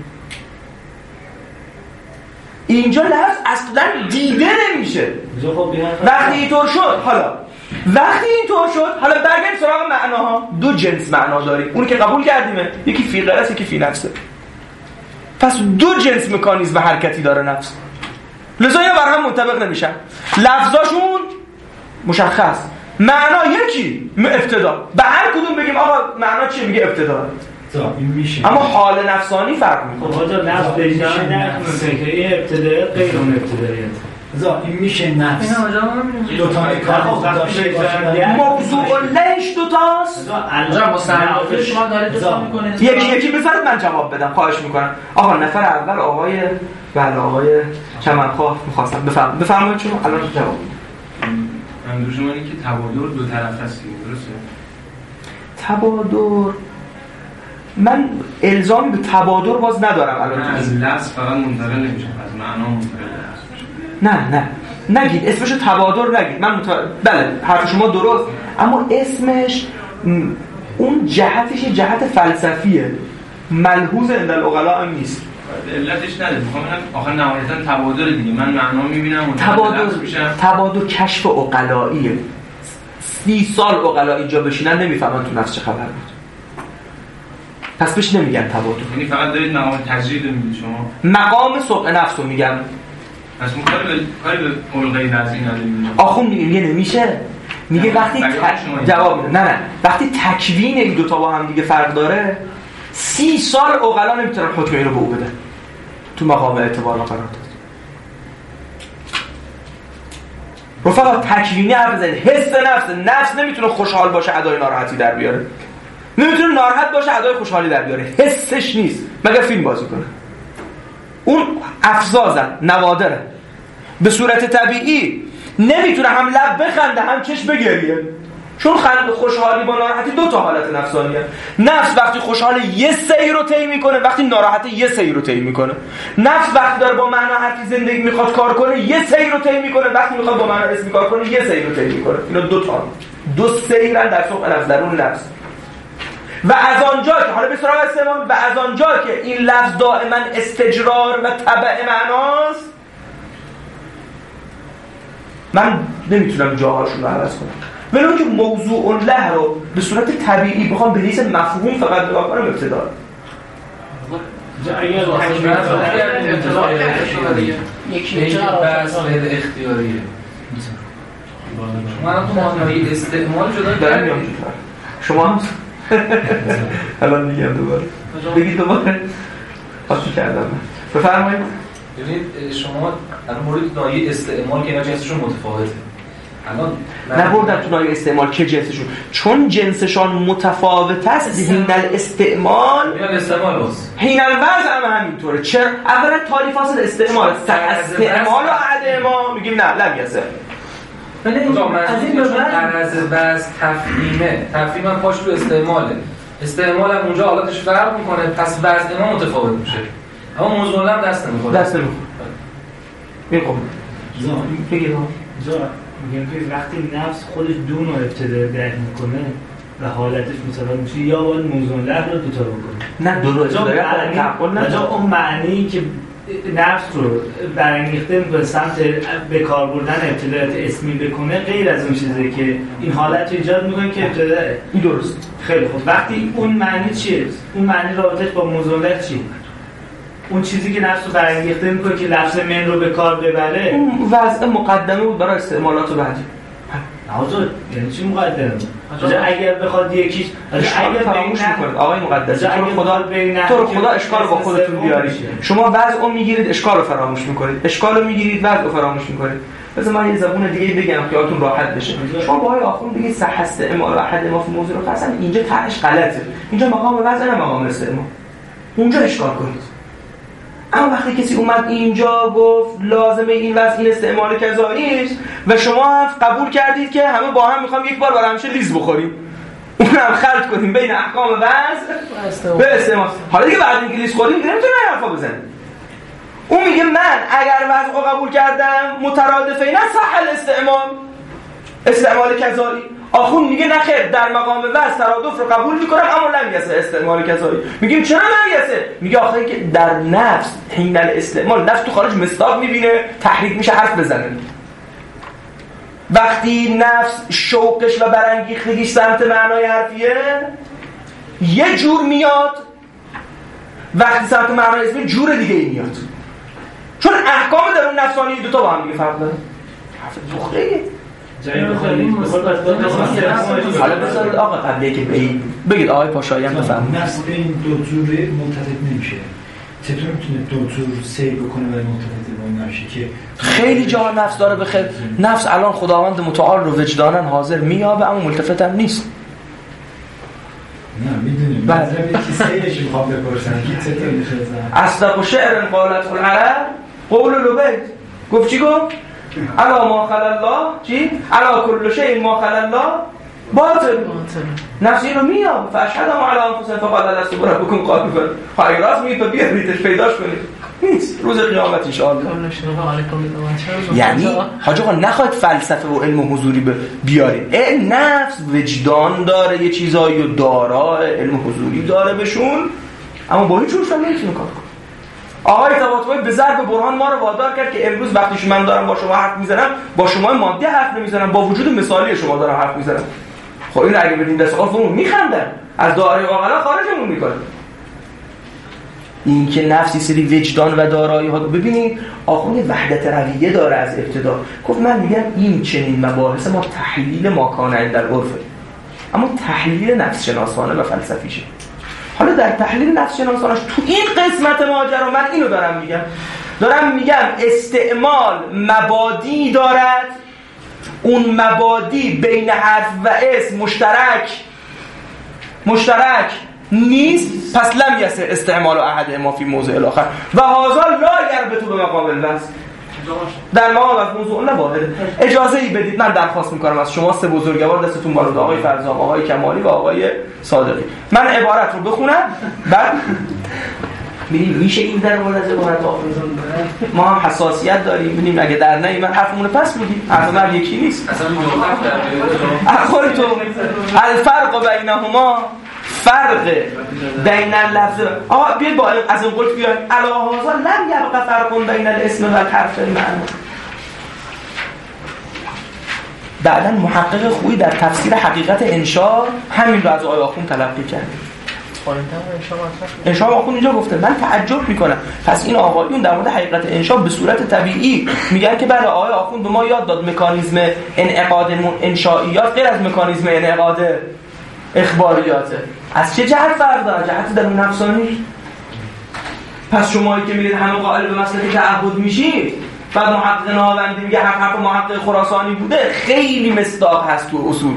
اینجا لفظ اصلا دیده نمیشه. وقتی اینطور شد، حالا وقتی اینطور شد حالا برگردیم سراغ معناها. دو جنس معنا داریم، اونی که قبول کردیمه، یکی فی غرض یکی فی نفسه. پس دو جنس مکانیزم حرکتی داره نفس، لذا اینا بر هم منطبق نمیشن. لفظاشون مشخص، معنا یکی ابتدا. به هر کدوم بگیم آقا معنا چیه میگه ابتدا، این میشه. اما حال نفسانی فرق میکنه. خب آقا نفس بجای نفس که ابتدایی غیر اون ابتداییه. زا این میشه نفس. دو تا کار داشته باشه. موضوع لهش دو تاست. آقا مصنف شما داره دفاع میکنه. یکی یکی بذارید من جواب بدم، خواهش میکنم. آقا نفر اول آقای بله آقای چمنخواه می‌خواستم بفرمایید. بفرمایید شما الان جواب بدید. منظور شما اینه که تبادر دو طرف هست، درسته؟ تبادر من الزامی به تبادر باز ندارم الان. از لفظ فقط منتقل نمیشه، از معنا منتقل میشه. نه نه نگید اسمشو تبادر نگید. من مت... بله حرف شما درست، اما اسمش اون جهتش جهت فلسفیه، ملحوظ عند العقلاء هم نیست. علتش نده. میخوام بگم آخر نهایتا تبادر دیگه، من معنا میبینم و تبادر تبادر کشف عقلاییه. سی سال عقلا اینجا بشینن نمیفهمن تو نفس چه خبر بود، پس بهش نمیگن تبادر. یعنی فقط دارید مقام تجرید رو میگید شما، مقام سوق نفس رو میگم. پس اون کاری به کاری به علقه نزدیک نداریم. آخون میگه نمیشه، میگه وقتی ت... جواب میده. نه نه وقتی تکوین این دو تا با هم دیگه فرق داره، سی سال عقلا نمیتونن حکم اینو به او بدن تو مقام اعتبار و قرار داد. رفقا تکوینی حرف بزنید. حس نفس، نفس نمیتونه خوشحال باشه ادای ناراحتی در بیاره، نمیتونه ناراحت باشه ادای خوشحالی در بیاره، حسش نیست مگر فیلم بازی کنه. اون افزازن، نوادره. به صورت طبیعی نمیتونه هم لب بخنده هم چشم بگریه، چون خنده خوشحالی با ناراحتی دو تا حالت نفسانیه. نفس وقتی خوشحال یه سیر رو طی میکنه، وقتی ناراحت یه سیر رو طی میکنه. نفس وقتی داره با معنا حرفی زندگی میخواد کار کنه یه سیر رو طی میکنه، وقتی میخواد با معنا اسمی کار کنه یه سیر رو طی میکنه. اینا دو تا دو سیرن در سوق نفس، درون نفس. و از آنجا که حالا به سراغ استعمال، و از آنجا که این لفظ دائما استجرار و تبع معناست، من نمیتونم جاهاشون رو عوض کنم. ولی اون که موضوع له رو به صورت طبیعی بخوام به حیث مفهوم فقط نگاه کنم ابتدا. اگر یکی بحث غیر اختیاریه. من تو معنای استعمال جدا دارم میام شما هم الان میگم دوباره بگید دوباره خاطی کردم من. بفرمایید. ببینید شما الان مورد نایه استعمال که اینا جنسشون متفاوته. الان نبردم تو نایه استعمال که جنسشون، چون جنسشان متفاوت است. هین الاستعمال میان استعمال است، هین الوضع هم همینطوره. چرا؟ اولا تاریف فاصل استعمال استعمال و عدما میگیم نه لم یسه. ولی از این به بعد از بس تفهیمه تفهیم هم پاش تو استعماله. استعمال هم اونجا حالتش فرق میکنه، پس وضع ما متفاوت میشه. اما موضوع هم دست نمیخوره. دست نمیخوره. میگم بگید میگم که وقتی نفس خودش دون رو ابتدا درک میکنه و حالتش مثلا میشه، یا باید موضوع لغو رو دوتا بکنه. نه دو رو ابتدا نه اون معنی که نفس رو برانگیخته به سمت به کار بردن ابتداعات اسمی بکنه غیر از اون چیزی که این حالت رو ایجاد میکنه که ابتداعه. این درست. خیلی خوب. وقتی اون معنی چیه؟ اون معنی رابطش با موزونت چیه؟ اون چیزی که نفس رو برانگیخته میکنه که لفظ من رو به کار ببره اون وضع مقدمه بود برای استعمالات بعدی. حاضر یعنی چی مقدمه؟ اگر بخواد یکیش اگر فراموش میکنید آقای مقدس تو رو خدا تو رو خدا اشکال با خودتون بیارید. شما وضع رو میگیرید اشکال رو فراموش میکنید. اشکال رو میگیرید وضع رو فراموش میکنید. مثلا من یه زبون دیگه بگم که خیالتون راحت بشه. شما با آقای آخوند بگید صح استعمال احد ما فی موضوع رو اصلا اینجا طرحش غلطه. اینجا مقام وضع نه مقام استعمال. اونجا اشکال کنید. اما وقتی کسی اومد اینجا گفت لازمه این وضع این استعمال کذایی است و شما هم قبول کردید که همه با هم میخوام یک بار برای همیشه لیز بخوریم اونم خلط کنیم بین احکام وضع به استعمال. حالا دیگه بعد اینکه لیز خوریم دیگه نمیتونه این حرفا بزنیم. اون میگه من اگر وضع رو قبول کردم مترادفه نه صح الاستعمال استعمال کذایی. آخوند میگه نه خیر در مقام وضع ترادف رو قبول میکنم اما نمیسه استعمال کذایی. میگیم چرا نمیسه؟ میگه آخه که در نفس حین الاستعمال نفس تو خارج مصداق میبینه تحریک میشه حرف بزنه. وقتی نفس شوقش و برانگیختگیش سمت معنای حرفیه یه جور میاد، وقتی سمت معنای اسمی جور دیگه ای میاد، چون احکام درون نفسانی دو تا با هم دیگه فرق داره. حرف دخته جایی بخواهید حالا بذارید آقا قبلیه که بگید بگید آقای پاشاییان بفرمایید. نفس به این دو جوره ملتفت نمیشه. چطور میتونه دو جور سیر بکنه ولی ملتفت با نمیشه که خیلی جا نفس داره بخیر. نفس الان خداوند متعال رو وجدانن حاضر میابه اما ملتفت هم نیست. نه میدونیم بعضی که سیرش میخوام بپرسن که چطور میشه اصدق شعر قالت العرب قول لبید گفت چی گفت؟ علا ما خلال الله چی؟ علا کل شیء ما خلال الله باطل. نفس اینو میاد فاشهدوا علی انفسهم فقال لست بربکم قالوا فاگر راست میگه تو بیاریدش پیداش کنید نیست روز قیامت ان شاء الله. یعنی حاج آقا نخواهید فلسفه و علم و حضوری بیارید. این نفس وجدان داره یه چیزایی و دارا علم و حضوری داره بهشون اما با هیچ چیزی نمیتونه کار کنه. آقای طباطبایی به ضرب برهان ما رو وادار کرد که امروز وقتی من دارم با شما حرف میزنم با شما مادی حرف نمیزنم با وجود مثالی شما دارم حرف میزنم. خب این اگه بدین دست آفمون میخندن از دایره عاقلا خارجمون میکنه. این که نفسی سری وجدان و دارایی ها ببینید آخوند وحدت رویه داره از ابتدا. گفت من میگم این چنین مباحث ما تحلیل ماکانه در عرفه اما تحلیل نفس شناسانه و فلسفیشه. حالا در تحلیل نفس شناسانش تو این قسمت ماجرا من اینو دارم میگم دارم میگم استعمال مبادی دارد، اون مبادی بین حرف و اسم مشترک مشترک نیست، پس لم یسع استعمال احد ما فی موضع الاخر و هذا لا یربط به مقام الوصف. در مقام از موضوع نباید اجازه ای بدید من درخواست میکنم از شما سه بزرگوار دستتون بالا، آقای فرزام، آقای کمالی و آقای صادقی، من عبارت رو بخونم بعد ببینیم میشه این در مورد از عبارت آفریزون ما هم حساسیت داریم ببینیم اگه در نهی من حرفمون رو پس میگیم حرف من یکی نیست اصلا موقف در اخوری تو الفرق بینهما فرق بین اللفظ آقا بیاید با از اون قلت بیاید علاوه لم یبقى فرق بین الاسم و الحرف المعنی. بعداً محقق خویی در تفسیر حقیقت انشاء همین رو از آقای آخوند تلقی کرده. انشاء آخوند اینجا گفته من تعجب میکنم پس این آقایون در مورد حقیقت انشاء به صورت طبیعی میگن که برای آقای آخوند به ما یاد داد مکانیزم انعقاد انشائیات غیر از مکانیزم انعقاد اخباریاته. از چه جهت فرق داره؟ جهت درون نفسانی. پس شمایی که میگید همه قائل به مسئله تعهد میشید بعد محقق نهاوندی میگه حق حق محقق خراسانی بوده، خیلی مصداق هست تو اصول.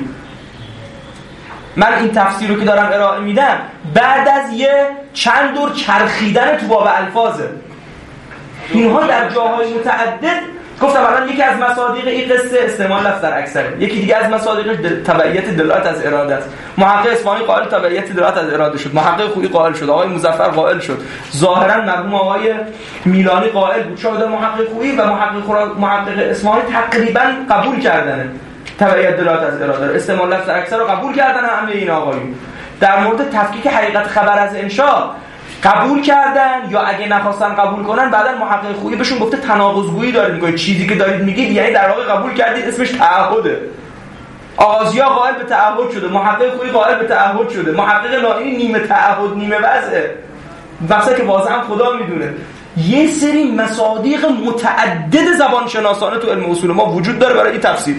من این تفسیر رو که دارم ارائه میدم بعد از یه چند دور چرخیدن تو باب الفاظه. اینها در جاهای متعدد گفتم الان یکی از مصادیق این قصه استعمال لفظ در اکثره، یکی دیگه از مصادیقش دل... تبعیت دلالت از اراده است. محقق اصفهانی قائل تبعیت دلالت از اراده شد، محقق خویی قائل شد، آقای مظفر قائل شد، ظاهرا مرحوم آقای میلانی قائل بود، شاید محقق خویی و محقق خورا... محقق اصفهانی تقریبا قبول کردنه تبعیت دلالت از اراده، استعمال لفظ در اکثر رو قبول کردن همه این آقایون. در مورد تفکیک حقیقت خبر از انشاء قبول کردن یا اگه نخواستن قبول کنن بعدن محقق خویی بهشون گفته تناقض‌گویی دارید میگید، چیزی که دارید میگید یعنی در واقع قبول کردید اسمش تعهده. آغازیا قائل به تعهد شده، محقق خویی قائل به تعهد شده، محقق نائینی نیمه تعهد نیمه وضعه، واسه که واضحا هم خدا میدونه. یه سری مصادیق متعدد زبانشناسانه تو علم اصول ما وجود داره برای این تفسیر.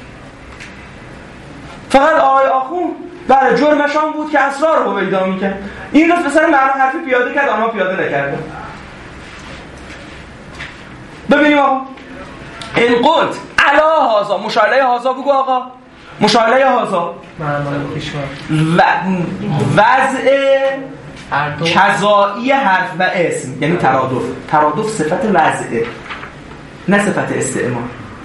فقط آقای آخوند بله جرمش هم بود که اسرار رو پیدا میکرد، این رو مثلا معنا حرفی پیاده کرد آنها پیاده نکرده. ببینیم آقا این قلت علا هازا، مشاهله هازا بگو آقا، مشاهله هازا و وضع کذایی حرف و اسم یعنی ترادف. ترادف صفت وضعه نه صفت استعمال.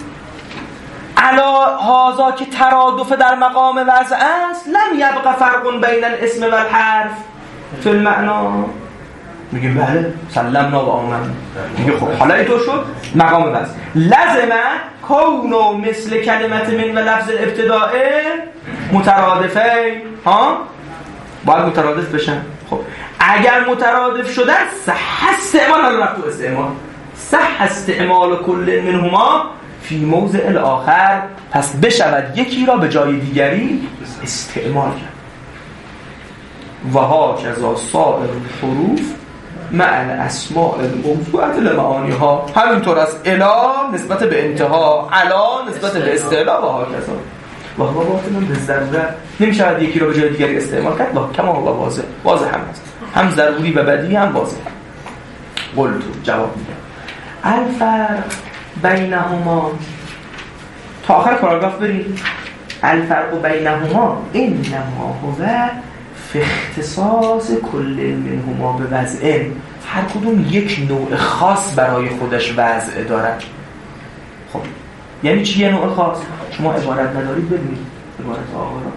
علا هازا که ترادف در مقام وضع است، لم یبقى فرق بین الاسم و الحرف فی المعنا. میگیم بله سلمنا و آمن. میگه خب حالا اینطور شد مقام وضع لازمه کونو مثل کلمت من و لفظ الابتداء مترادفه، ها باید مترادف بشن. خب اگر مترادف شدن صح استعمال، حالا رفت تو استعمال، صح استعمال کل منهما فی موضع الاخر، پس بشود یکی را به جای دیگری استعمال کرد. و ها کذا سائر الحروف مع الاسماء الموضوعه لمعانی ها، همینطور از الا نسبت به انتها، علا نسبت به استعلا و ها کذا. و ها باطنم به ضرورت نمیشود یکی را به جای دیگری استعمال کرد. و کما هو واضح، واضح هم هست، هم ضروری و بدیهی هم واضح. قلتو جواب میدم الفرق بینهما، تا آخر پاراگراف بریم. الفرق بینهما انما هو فی اختصاص کل منهما به وضع، هر کدوم یک نوع خاص برای خودش وضع دارد. خب یعنی چی یه نوع خاص؟ شما عبارت ندارید ببینید عبارت آقا را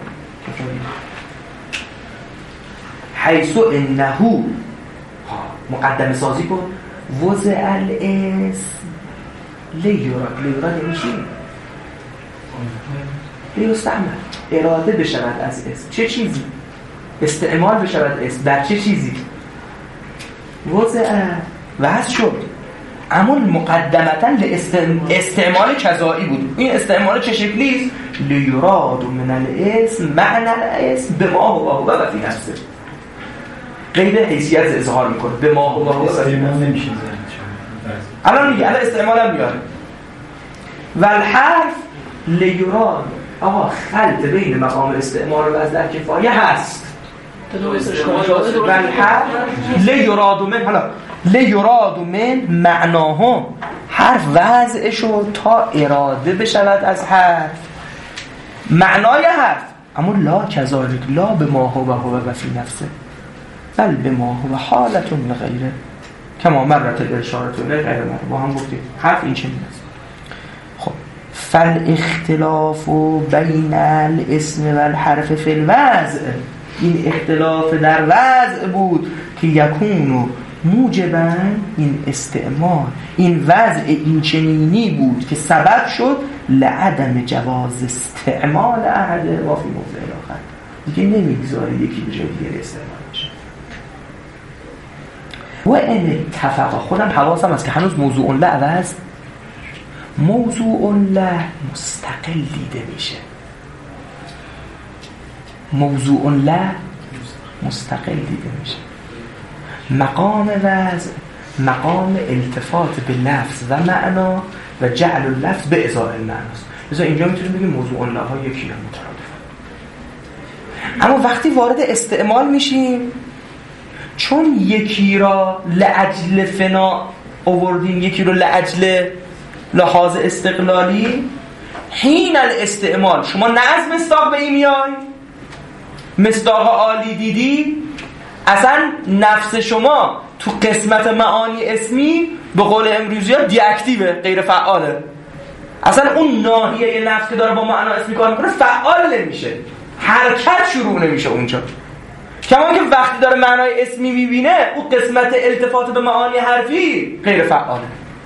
حیث انهو، مقدمه سازی کن، وضع الاسم لیورا، لیورا نمیشه لیستعمل، اراده بشود از اسم. چه چیزی؟ استعمال بشود اسم در چه چیزی؟ وضع وضع شد، اما مقدمتا استعمال کذایی بود. این استعمال چه شکلی است؟ لیراد من الاسم معنی الاسم به ما هو هو و فی نفسه، قید حیثیت اظهار میکنه به ما هو هو و فی نفسه. الان میگه الان استعمال هم میاره و الحرف لیراد. آقا خلط بین مقام استعمال و وضع در کفایه هست. و الحرف لیراد من، حالا لیراد من معناها حرف وضع شد تا اراده بشود از حرف، معنای حرف، اما لا کذالک، لا به ما هو هو و فی نفسه، بل به ما هو حالت لغیره کما مرت الاشاره لغیره. ما هم گفتیم حرف این چنین است. خب فالاختلاف بین الاسم و الحرف فی الوضع، این اختلاف در وضع بود که یکونو موجبا این استعمال، این وضع این چنینی بود که سبب شد لعدم جواز استعمال احد و فی موضع آخر، دیگه نمیگذاره یکی به جای دیگه استعمال بشه. و این اتفاق، خودم حواسم هست که هنوز موضوع له عوض، موضوع له مستقل دیده میشه، موضوع له مستقل دیده میشه. مقام وضع مقام التفات به لفظ و معنا و جعل اللفظ به ازای المعناست. مثلا اینجا میتونیم بگیم موضوع له ها یکی هم مترادف، اما وقتی وارد استعمال میشیم چون یکی را لعجل فنا آوردیم یکی رو لعجل لحاظ استقلالی، حین الاستعمال شما نه از مصداق به این میای، مصداق عالی دیدی، اصلا نفس شما تو قسمت معانی اسمی به قول امروزی ها دیاکتیوه، غیر فعاله، اصلا اون ناحیه نفس که داره با معنا اسمی کار میکنه فعال نمیشه، حرکت شروع نمیشه اونجا. کما که وقتی داره معنای اسمی میبینه اون قسمت التفات به معانی حرفی غیر فعاله.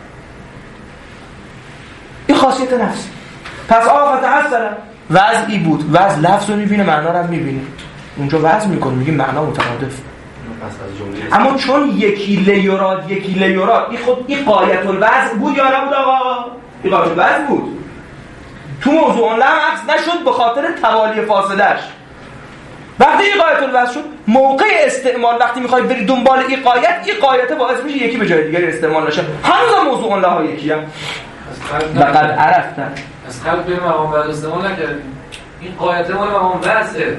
این خاصیت نفس. پس آفت حسنه وضعی بود، وضع لفظ رو میبینه معنا رو هم میبینه، اونجا وضع میکنه میگه معنا مترادف. اما چون یکی لیورات یکی لیورات این خود این قایت الوضع بود یا نبود آقا؟ این قایت الوضع بود. تو موضوع اون لم عکس نشد به خاطر توالی فاصلش. وقتی این قایت الوضع شد موقع استعمال وقتی میخوای بری دنبال این قایت این قایت باعث میشه یکی به جای دیگری استعمال نشه. هنوز موضوع اون لها یکی هم لقد عرفتن از خلق به مقام وضع استعمال نکردیم. این قایت مال مقام وضعه.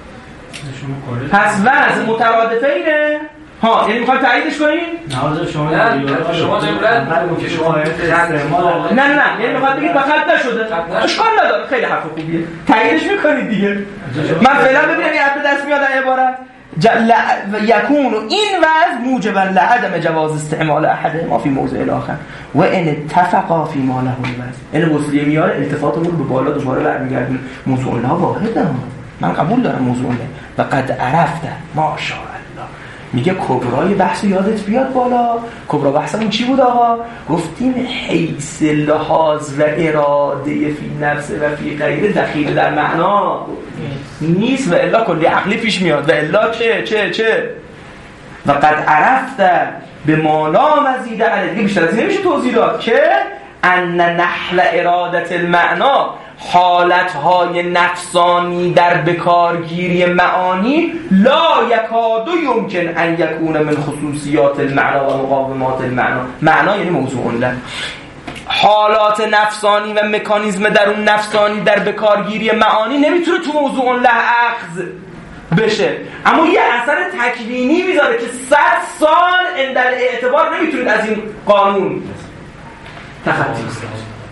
پس وضع مترادفه اینه ها، یعنی میخوای تاییدش کنین؟ نه شما نه شما نمی‌رد که شما نه نه نه یعنی میخواد بگید بخط نشده. اشکال نداره، خیلی حرف خوبیه. تاییدش میکنید دیگه. من فعلا ببینم این حرف دست میاد عبارت یکون این وضع موجبا لعدم جواز استعمال احد ما فی موضع الاخر و ان اتفقا فی ما له الوضع. این وصلیه میاره التفاتمون رو به بالا دوباره برمیگردیم. موضوع الله واحده، من قبول دارم موضوع الله و قد عرفته ماشاءالله. میگه کبرای بحث یادت بیاد بالا. کبرا بحثمون چی بود آقا؟ گفتیم حیث لحاظ و اراده فی نفس و فی غیره دخیل در معنا نیست و الا کلی عقلی پیش میاد و الا چه چه چه و قد عرفته به مالا مزید علیه. دیگه بیشتر از این نمیشه توضیح داد که ان نحل ارادت المعنا حالتهای نفسانی در بکارگیری معانی لا یکاد یمکن ان یکون من خصوصیات المعنا و مقاومات المعنا. معنا یعنی موضوع الله. حالات نفسانی و مکانیزم درون نفسانی در بکارگیری معانی نمیتونه تو موضوع الله اخذ بشه، اما یه اثر تکوینی میذاره که صد سال اندر اعتبار نمیتونید از این قانون تخطی کنید.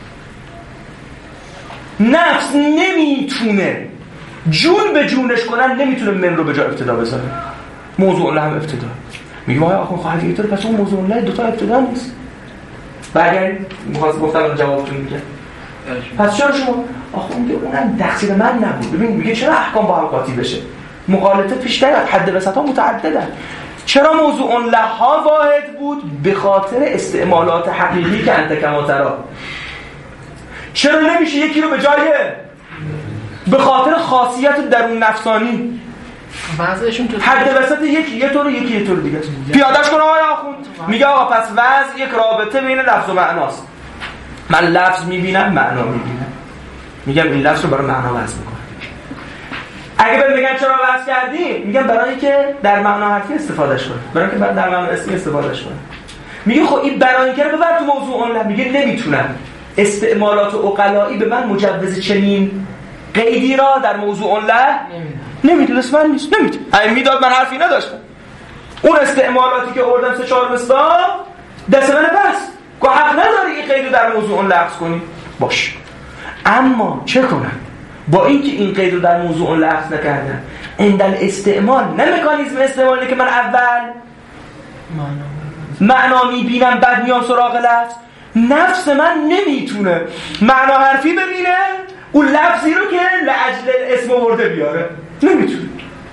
نفس نمیتونه جون به جونش کنن، نمیتونه من رو به جا ابتدا بذاره. موضوع الله هم ابتدا. میگم آیا آخون خواهد اینطور پس اون موضوع الله دوتا ابتدا نیست. برگردیم میخواست گفتم جوابتون میگه پس چرا شما آخون میگه اونم تقصیر من نبود. ببین میگه چرا احکام با هم قاطی بشه؟ مغالطه پیش نیاد، حد وسط ها متعددن. چرا موضوع الله ها واحد بود؟ به خاطر استعمالات حقیقی که انت کما تری. چرا نمیشه یکی رو به جای به خاطر خاصیت درون نفسانی وضعشون تو حد وسط یکی یه طور یکی یه طور دیگه پیادهش کنه آقای آخوند. میگه آقا پس وضع یک رابطه بین لفظ و معناست. من لفظ میبینم معنا میبینم، میگم این لفظ رو برای معنا وضع میکنم. اگه بهم بگن چرا وضع کردی، میگم برای اینکه در معنا حرفی استفادهش کنه، برای اینکه در معنا اسمی استفادهش کنه. میگه خب این برای اینکه رو ببر تو موضوع اون. میگه نمیتونم استعمالات عقلایی به من مجوز چنین قیدی را در موضوع الله نمیدونه. اسم نیست، نمیدونه. اگه میداد من حرفی نداشتم. اون استعمالاتی که آوردم سه چهار مستا دست من بس که حق نداری این قید رو در موضوع اون لغو کنی. باش، اما چه کنم با اینکه این قید رو در موضوع اون لغو نکردم؟ اندل استعمال نه مکانیزم استعمالی که من اول معنا میبینم بعد میام سراغ لفظ. نفس من نمیتونه معنا حرفی ببینه اون لفظی رو که لأجل اسم آورده بیاره، نمیتونه.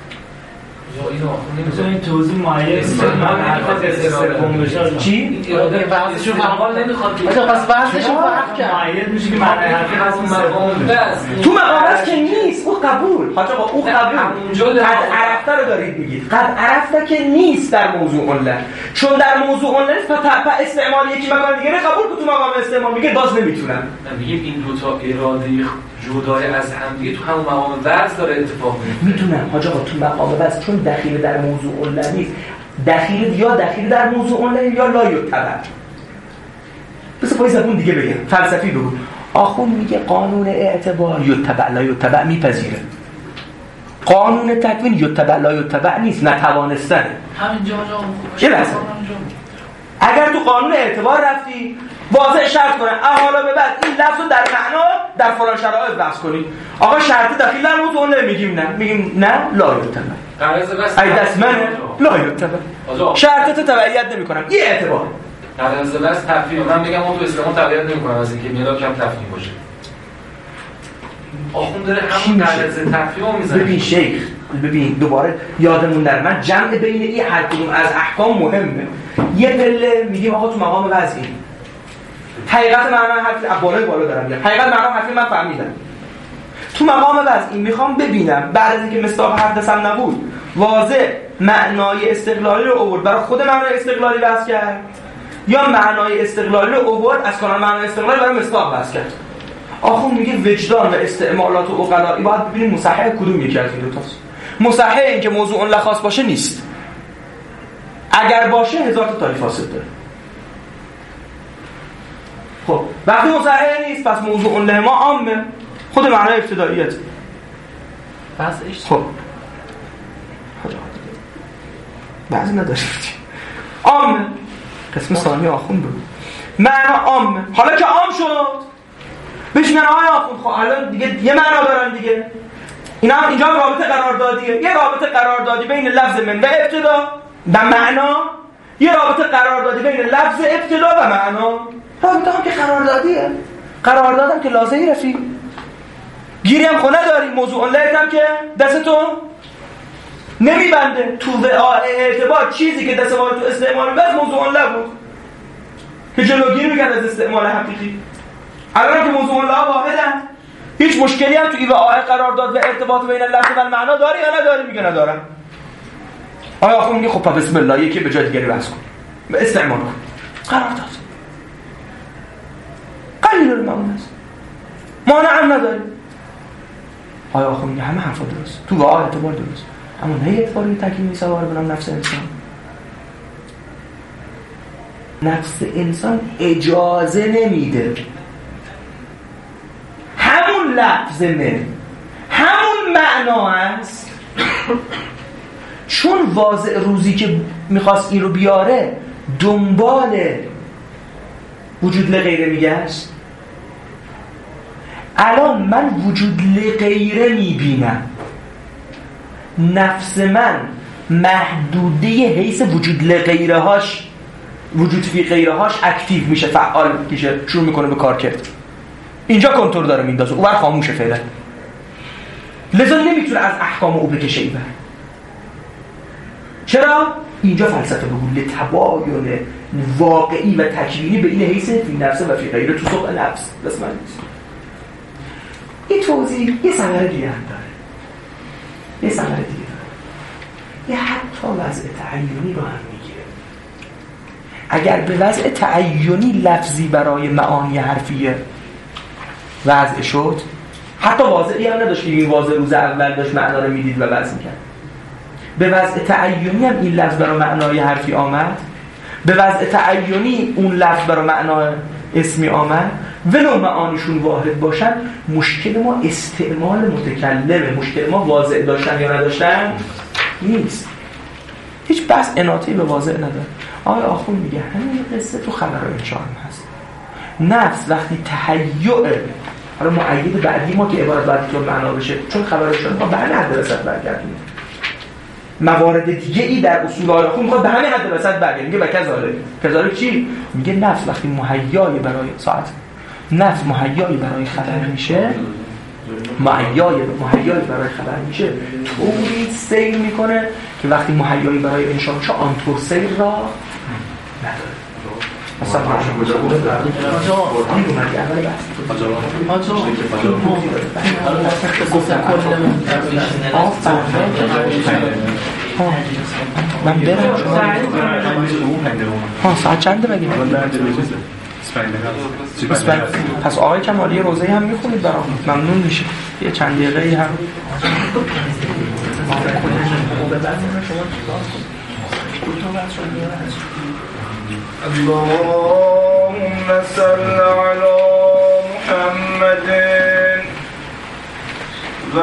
این توضیح معید من حرفت استفاده بشه چی؟ وضعشون فرق نمیخواد. پس وضعشون فرق کرد. معید میشه که معنی حرفی هست تو مقامت که نیست. او قبول حاج آقا، او قبول. قد عرفته رو دارید میگید. قد عرفته که نیست در موضوع الله، چون در موضوع الله تا استعمال یکی مکان دیگه قبول که تو مقام استعمال میگه باز نمیتونم. میگیم این دو تا اراده جدای از هم دیگه تو همون مقام وضع داره اتفاق میفته. میدونم حاج آقا، تو مقام وضع چون دخیل در موضوع الله نیست، دخیل یا دخیل در موضوع الله یا لا یتبع. بس پای زبون دیگه بگم، فلسفی بگو. آخون میگه قانون اعتبار یتبع لا یتبع میپذیره. قانون تکوین یتبع لا یتبع نیست، نتوانستن. همینجا جا اگر تو قانون اعتبار رفتی واضح شرط کنن حالا به بعد این لفظ رو در معنا در فلان شرایط بحث کنید. آقا شرط دخیل در موضوع اون نمیگیم، نه میگیم نه لا یتبع. ای دست منه لا یتبع. شرط تو تبعیت نمیکنم. این اعتبار در از بس تفهیم من میگم اون تو اسلام تبعیت نمیکنم از اینکه میلاد کم تفهیم باشه. آخون داره همون در از تفهیم میزنه. ببین شیخ، ببین دوباره یادمون در من جمع بین این هر کدوم از احکام مهمه. یه پله میگیم آقا تو مقام وضعی حقیقت معنا حرفی بالای بالا دارم میگم. حقیقت معنا حرفی من فهمیدم. تو مقام وضعی میخوام ببینم بعد از اینکه مصداق حدثم نبود واضح معنای استقلالی رو آورد برای خود معنای استقلالی بحث کرد یا معنای استقلالی رو آورد از کانال معنای استقلالی برای مصداق بحث کرد؟ آخون میگه وجدان و استعمالات و عقلایی باید ببینیم مصحح کدوم یکی از این دو تاست. مصحح این که موضوع اون لخاص باشه نیست، اگر باشه هزار تا تاریخ فاسد داره. خب وقتی مصحح نیست پس موضوع اون لهما عامه، خود معنای ابتداییت. پس ایش خب بعضی نداشت عامه. قسم ثانی آخوند بود معنا عامه. حالا که عام شد بهش میگن آقای آخوند خب الان دیگه یه معنا دارن دیگه. اینا هم اینجا رابطه قراردادیه، یه رابطه قراردادی بین لفظ من و ابتدا و معنا، یه رابطه قراردادی بین لفظ ابتدا و معنا. رابطه هم که قراردادیه، قراردادم که لازمی رفیق گیری هم خونه داری، موضوع لایت هم که دستتو نمیبنده تو اعتبار چیزی که دست ما تو استعمال بس موضوع له بود که جلوگیری میکرد از استعمال حقیقی. الان که موضوع له واحدن هیچ مشکلی هم تو ایوه آه قرارداد و ارتباط بین لفظ و معنا داری یا نداری؟ میگه ندارم. آیا آخون میگه خب بسم الله یکی به جای دیگری بحث کن و استعمال کن. قرارداد قلیل المعنی است، مانع هم نداری. آیا آخون میگه همه حرفا درست تو آه اعتبار درست، اما نه اعتباری تکیمی سوار بنام نفس انسان. نفس انسان اجازه نمیده همون لفظ من همون معنا است. چون واضع روزی که میخواست این رو بیاره دنبال وجود لغیره میگشت، الان من وجود لغیره میبینم، نفس من محدوده حیث وجود لغیره هاش وجود فی غیره هاش اکتیو میشه، فعال میشه، شروع میکنه به کار کرد. اینجا کنترل داره میندازه، اون بر خاموشه فعلا، لذا نمیتونه از احکام او بکشه ایبر. چرا؟ اینجا فلسفه بگو لتباین واقعی و تکوینی به این حیث فی نفسه و فی غیره تو سوق نفس بس من نیست. این توضیح یه ثمره دیگه هم داره، یه ثمره دیگه داره، یه حتی وضع تعیینی رو هم میگیره. اگر به وضع تعیینی لفظی برای معانی حرفیه وضع شد، حتی واضعی هم نداشت که این واضع روز اول داشت معنا رو میدید و وضع میکرد، به وضع تعیینی هم این لفظ برای معنای حرفی آمد، به وضع تعیینی اون لفظ برای معنای اسمی آمد، ولو معانیشون واحد باشن، مشکل ما استعمال متکلمه، مشکل ما واضع داشتن یا نداشتن نیست. هیچ بحث اناطی به واضع نداره. آقای آخون میگه همین قصه تو خبر انشاء هم هست. نفس وقتی تهیعه، حالا معید بعدی ما که عبارت بعدی تو معنا بشه، چون خبر شد ما به همه حد رسد برگردیم. موارد دیگه ای در اصول آقای آخون میخواد به همه حد رسد برگردیم. میگه بکذاره کذاره چی؟ میگه نفس وقتی مهیای برای ساعت نفس مهیای برای خبر میشه، مهیای مهیای برای خبر میشه، طوری سیر میکنه که وقتی مهیای برای انشاء میشه آنطور سیر را نداره. مثلا کجا بود؟ این اومدی اول بحث آجا گفتم من برم شما ها ساعت چنده بگیم؟ پس آقای کمالی روزه هم میخونید برام ممنون میشه. یه چند دقیقه هم اللهم صل على محمد و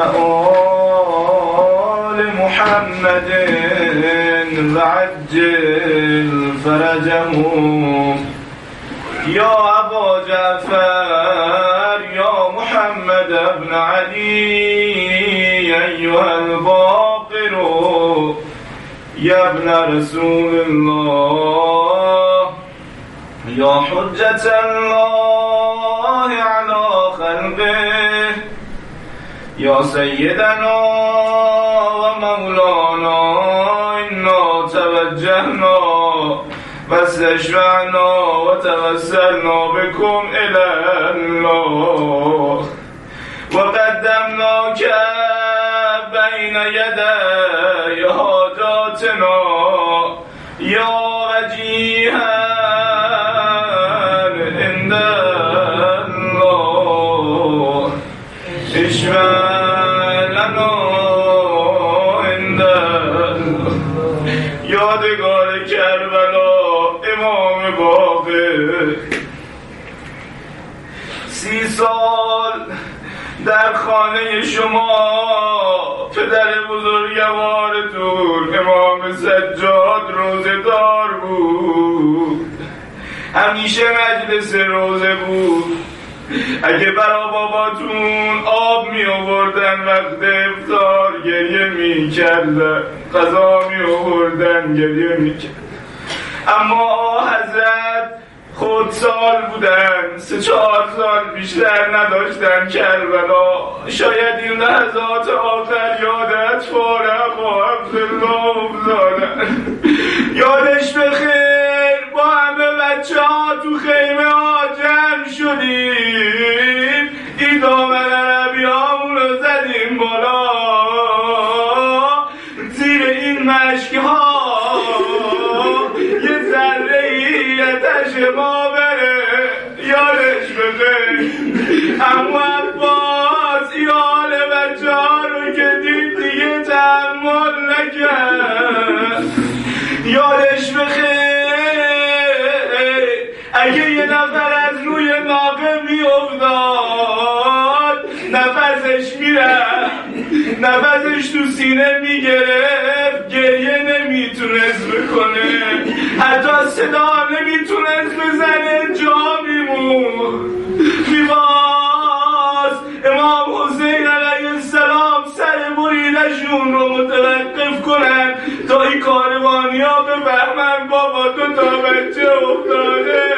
آل محمد و عجل فرجهم یا ابا جعفر یا محمد ابن علی ایها الباقر یا ابن رسول الله یا حجت الله علی خلقه یا سیدنا و مولانا انا توجهنا و استشفعنا و توسلنا بكم الى الله و قدمناک بین یدی شفاعتنا یا وجیها عند الله اشفع لنا عند الله. یادگار کربلا امام باقر سی سال در خانه شما پدر بزرگوارتون امام سجاد روزه دار بود، همیشه مجلس روزه بود. اگه برا باباتون آب می آوردن وقت افطار گریه می کردن، غذا می آوردن گریه می کردن. اما حضرت خود سال بودن، سه چهار سال بیشتر نداشتن کربلا. شاید این لحظات آخر یادت فارغ و عبدالله افزادن. یادش بخیر با همه بچه ها تو خیمه ها جمع شدیم، این دامن عربی هامون رو زدیم بالا، زیر این مشک ها یه ذره ای اتش ما بره. یادش بخیر اما عباس یال بچه ها رو که دید دیگه تحمل نکرد. یادش بخیر اگه یه نفر از روی ناقه می افتاد نفسش میرفت، نفسش تو سینه میگرفت، گریه نمیتونست بکنه، حتی صدا نمیتونست بزنه، جا میمون. میخواست امام حسین علیه السلام سر بریدشون رو متوقف کنن تا این کاروانی ها بفهمن بابا تو تا بچه افتاده.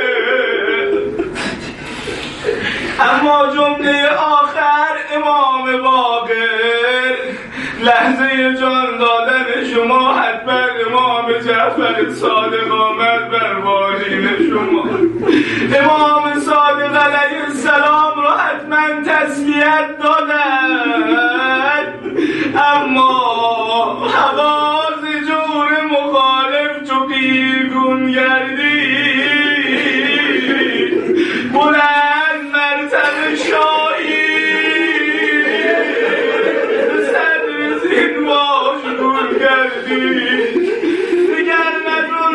اما جمله آخر امام باقر لحظه جان دادن شما حتما امام جعفر صادق آمد بر بالین شما. امام صادق علیه السلام رو حتما تسلیت دادن، اما حواس جور مخالف تو پیرگون گردید، بلند مرتبه شاهی صدر زین باش گون گردید. دیگر ندون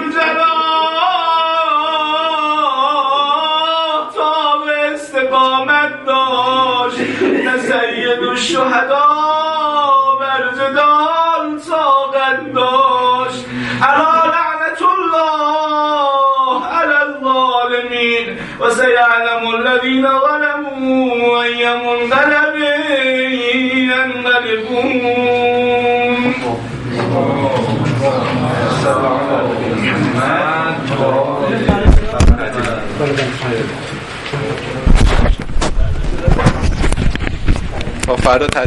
جناه تا به استقامت داشت، نه سید الشهدا بر جدال طاقت داشت. علی لعنت الله علی الظالمین و سیعلم الذین ظلموا ای منقلب ینقلبون. تا فردا